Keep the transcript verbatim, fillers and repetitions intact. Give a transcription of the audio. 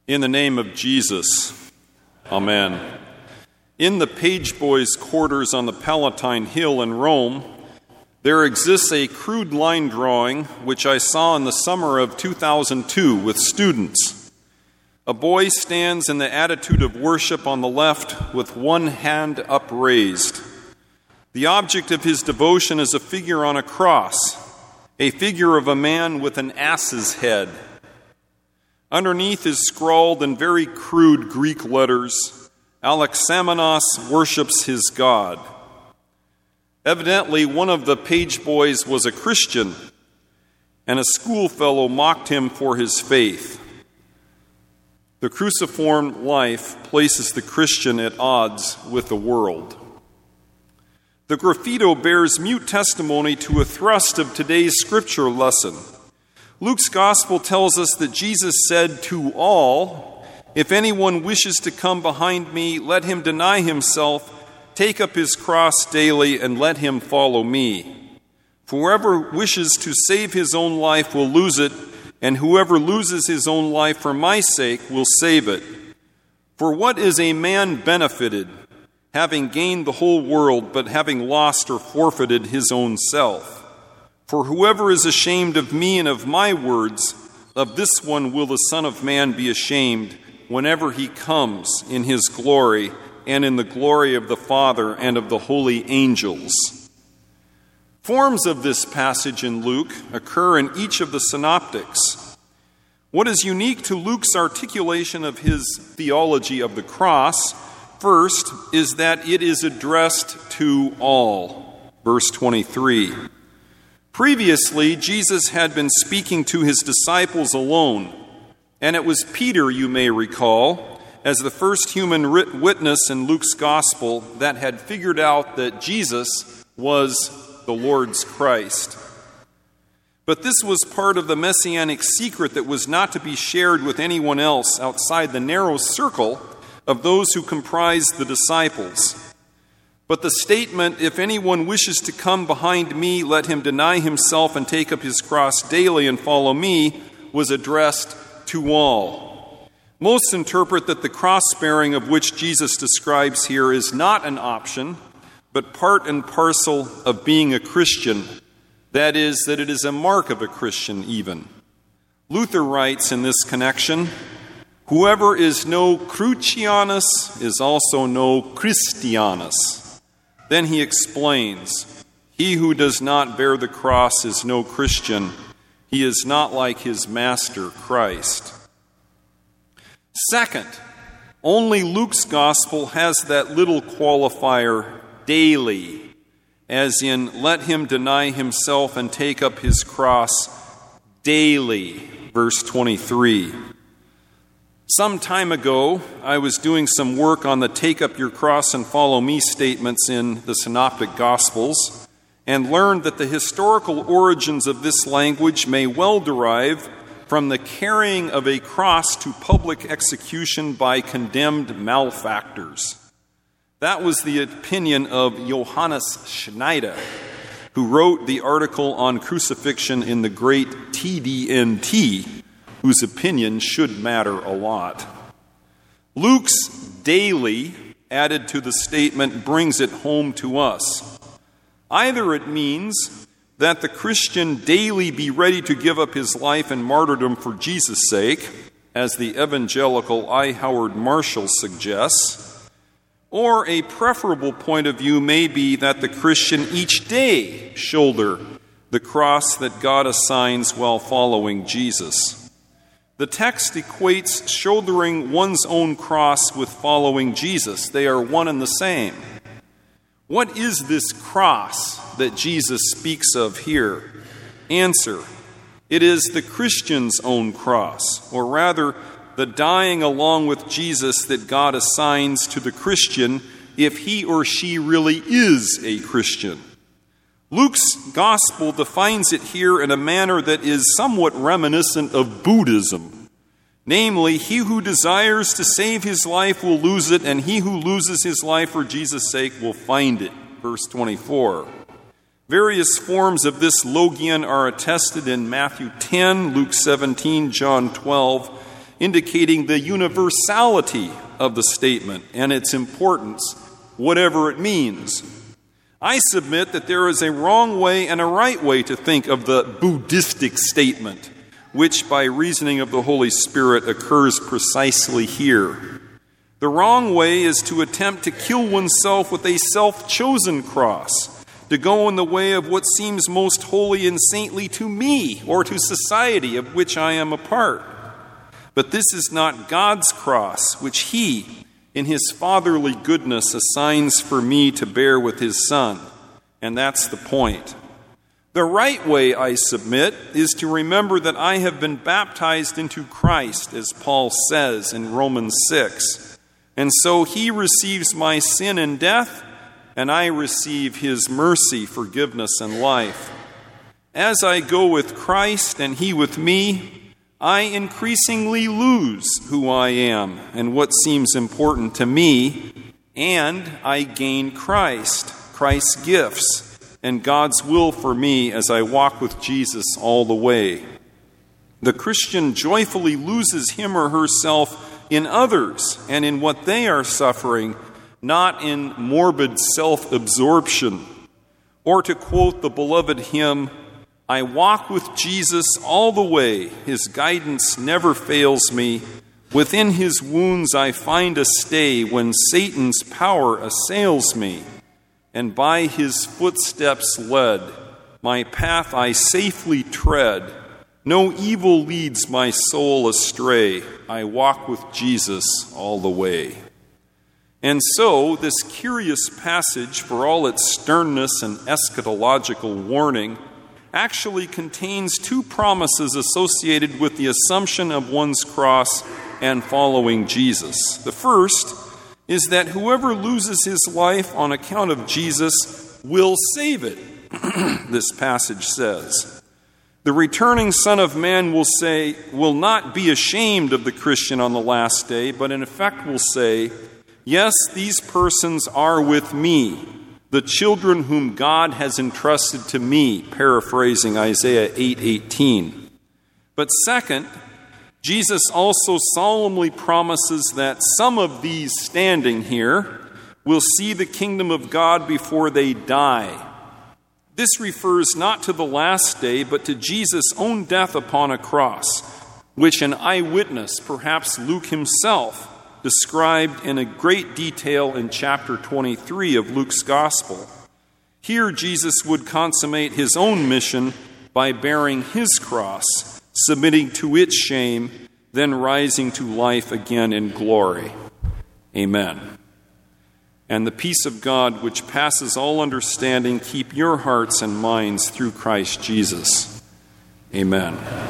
In the name of Jesus, amen. In the page boys' quarters on the Palatine Hill in Rome, there exists a crude line drawing which I saw in the summer of two thousand two with students. A boy stands in the attitude of worship on the left with one hand upraised. The object of his devotion is a figure on a cross, a figure of a man with an ass's head. Underneath is scrawled in very crude Greek letters, Alexamenos worships his God. Evidently, one of the page boys was a Christian, and a schoolfellow mocked him for his faith. The cruciform life places the Christian at odds with the world. The graffito bears mute testimony to a thrust of today's scripture lesson. Luke's gospel tells us that Jesus said to all, "If anyone wishes to come behind me, let him deny himself, take up his cross daily, and let him follow me. For whoever wishes to save his own life will lose it, and whoever loses his own life for my sake will save it. For what is a man benefited, having gained the whole world, but having lost or forfeited his own self? For whoever is ashamed of me and of my words, of this one will the Son of Man be ashamed whenever he comes in his glory and in the glory of the Father and of the holy angels." Forms of this passage in Luke occur in each of the synoptics. What is unique to Luke's articulation of his theology of the cross, first, is that it is addressed to all. Verse twenty-three. Previously, Jesus had been speaking to his disciples alone, and it was Peter, you may recall, as the first human witness in Luke's gospel that had figured out that Jesus was the Lord's Christ. But this was part of the messianic secret that was not to be shared with anyone else outside the narrow circle of those who comprised the disciples. But the statement, "If anyone wishes to come behind me, let him deny himself and take up his cross daily and follow me," was addressed to all. Most interpret that the cross-bearing of which Jesus describes here is not an option, but part and parcel of being a Christian. That is, that it is a mark of a Christian even. Luther writes in this connection, "Whoever is no Crucianus is also no Christianus." Then he explains, "He who does not bear the cross is no Christian. He is not like his master, Christ." Second, only Luke's gospel has that little qualifier, daily, as in, let him deny himself and take up his cross daily, verse twenty-three. Some time ago, I was doing some work on the take up your cross and follow me statements in the Synoptic Gospels and learned that the historical origins of this language may well derive from the carrying of a cross to public execution by condemned malefactors. That was the opinion of Johannes Schneider, who wrote the article on crucifixion in the great T D N T, whose opinion should matter a lot. Luke's daily added to the statement brings it home to us. Either it means that the Christian daily be ready to give up his life in martyrdom for Jesus' sake, as the evangelical I. Howard Marshall suggests, or a preferable point of view may be that the Christian each day shoulder the cross that God assigns while following Jesus. The text equates shouldering one's own cross with following Jesus. They are one and the same. What is this cross that Jesus speaks of here? Answer: it is the Christian's own cross, or rather, the dying along with Jesus that God assigns to the Christian if he or she really is a Christian. Luke's gospel defines it here in a manner that is somewhat reminiscent of Buddhism. Namely, he who desires to save his life will lose it, and he who loses his life for Jesus' sake will find it. Verse twenty-four. Various forms of this logion are attested in Matthew ten, Luke seventeen, John twelve, indicating the universality of the statement and its importance, whatever it means. I submit that there is a wrong way and a right way to think of the Buddhistic statement, which by reasoning of the Holy Spirit occurs precisely here. The wrong way is to attempt to kill oneself with a self-chosen cross, to go in the way of what seems most holy and saintly to me or to society of which I am a part. But this is not God's cross, which He, in His fatherly goodness, assigns for me to bear with His Son. And that's the point. The right way, I submit, is to remember that I have been baptized into Christ, as Paul says in Romans six. And so He receives my sin and death, and I receive His mercy, forgiveness, and life. As I go with Christ and He with me, I increasingly lose who I am and what seems important to me, and I gain Christ, Christ's gifts, and God's will for me as I walk with Jesus all the way. The Christian joyfully loses him or herself in others and in what they are suffering, not in morbid self-absorption. Or to quote the beloved hymn, I walk with Jesus all the way. His guidance never fails me. Within His wounds I find a stay when Satan's power assails me. And by His footsteps led, my path I safely tread. No evil leads my soul astray. I walk with Jesus all the way. And so, this curious passage, for all its sternness and eschatological warning, actually contains two promises associated with the assumption of one's cross and following Jesus. The first is that whoever loses his life on account of Jesus will save it, this passage says. The returning Son of Man will say, will not be ashamed of the Christian on the last day, but in effect will say, yes, these persons are with me, the children whom God has entrusted to me, paraphrasing Isaiah eight eighteen. But second, Jesus also solemnly promises that some of these standing here will see the kingdom of God before they die. This refers not to the last day, but to Jesus' own death upon a cross, which an eyewitness, perhaps Luke himself, described in a great detail in chapter twenty-three of Luke's Gospel. Here Jesus would consummate His own mission by bearing His cross, submitting to its shame, then rising to life again in glory. Amen. And the peace of God, which passes all understanding, keep your hearts and minds through Christ Jesus. Amen.